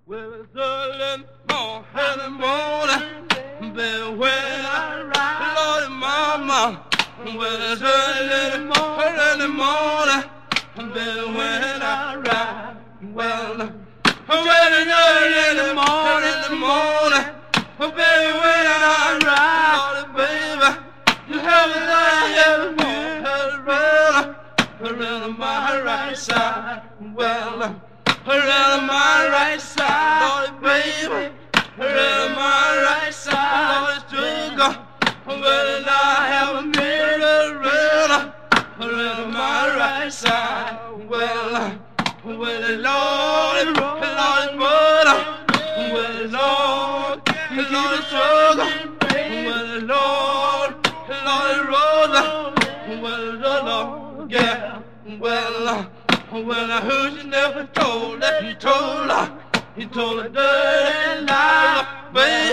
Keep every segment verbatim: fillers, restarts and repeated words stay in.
Well, it's early morning, early morning, baby, when I ride, Lordy mama. Well, it's early morning, early morning, baby, when I ride. Well, when it's early in the morning, in the morning, baby, when I ride, Lordy baby, you have me there, have me, around, around my right side. Well, around my right side, Lord, baby, around my right side, Lord, sugar. Well, I have a mirror around, around my right side. Well, well, Lord, Lord, brother, well, Lord, Lord, sugar. Well, Lord, Lord, Rosa, well, Lord, yeah, well. Well, I heard you never told that he told her, he told her dirty lie,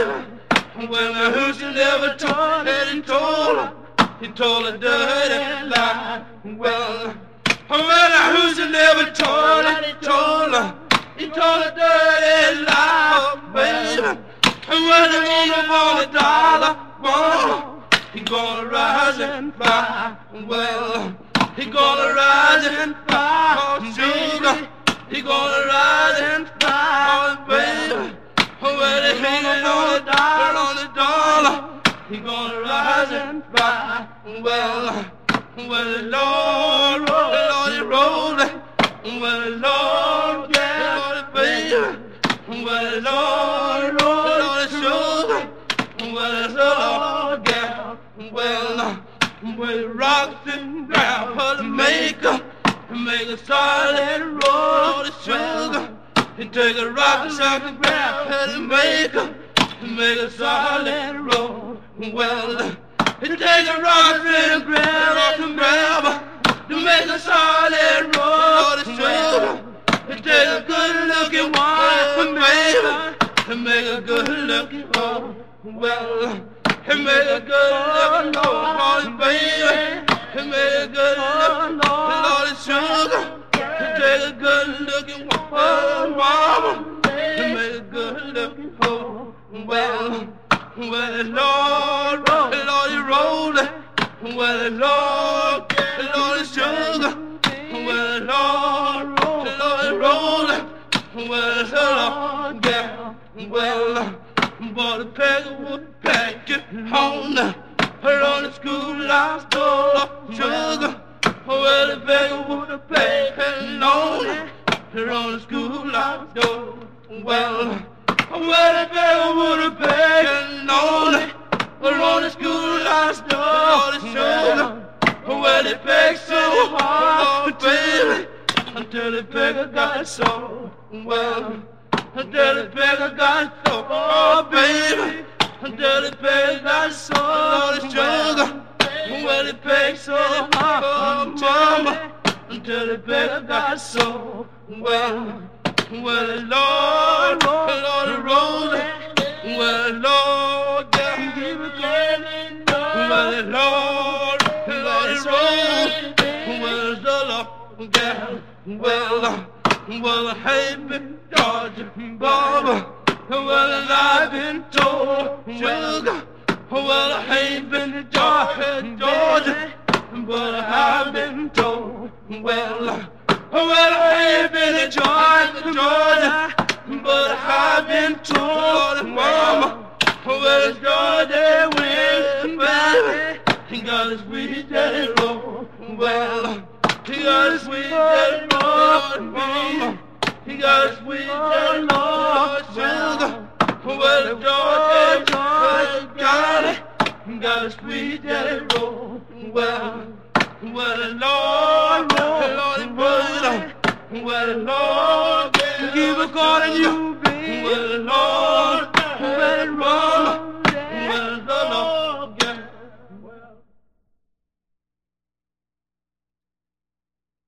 baby. Well, I heard you never told that he told her, he told her dirty lie. Well, well, I heard you never told that he told her, he told her dirty lie, baby. Well, he gonna want a dollar, one, he gonna rise and fly. Well, he gonna rise and fly, oh sugar. He gonna rise and fly, oh baby. Well, he hanging on a dollar, on a dollar. He gonna rise and fly. Well, well, Lord, Lord, he rolling. Well, Lord, yeah, Lord, baby. Well, Lord, Lord, Lord, sugar. Well, Lord, yeah. Well, well, rocks and ground for the maker, make a solid roll of sugar. You take a rock and rock and ground for the maker, make a solid roll. Well, you take a rock and ground, rock and grab to make a solid roll of sugar. You take a good looking one, baby, to make a good looking roll. Well, he made a good looking Lord, baby. He made a good looking Lord, sugar. He made a good looking one, mama. He made a good looking hoe. Well, well, Lord, Lord, he rolled it. Well, Lord, Lord, sugar. Well, Lord, Lord, he rolled it. Well, Lord, yeah. Well, but a peg of wood pack it on the, her on the schoolhouse door, sugar. Well, a peg of wood pack it on the, her on the schoolhouse door. Well, well, a peg of wood pack it on the, her on the schoolhouse door, sugar. Well, it pegged so hard, baby, until the pegger got so well. Until the beggar got so, oh baby, until the beggar got so, oh the sugar. Well, it pegged so hard, oh mama, until the beggar got so well. Well, the Lord, Lord, the Lord, well, the Lord, yeah, keep it going. Well, the Lord, Lord, the Lord, well, the Lord, yeah, well. Well, hey, been Georgia, Baba. Well, I've been told, sugar. Well, I ain't been to Georgia, Georgia. But I've been told, well, well, I ain't been to Georgia, Georgia. But I've been told, mama. Well, Georgia wins, baby. He got a sweet daddy roll. Well, he got a sweet daddy Lord, mama. He got a sweet daddy Lord, sugar. Well, the Georgia, Georgia got it. He got a sweet daddy roll. Well, well, the Lord, Lord, Lord, brother. Well, the Lord, keep a calling you, baby.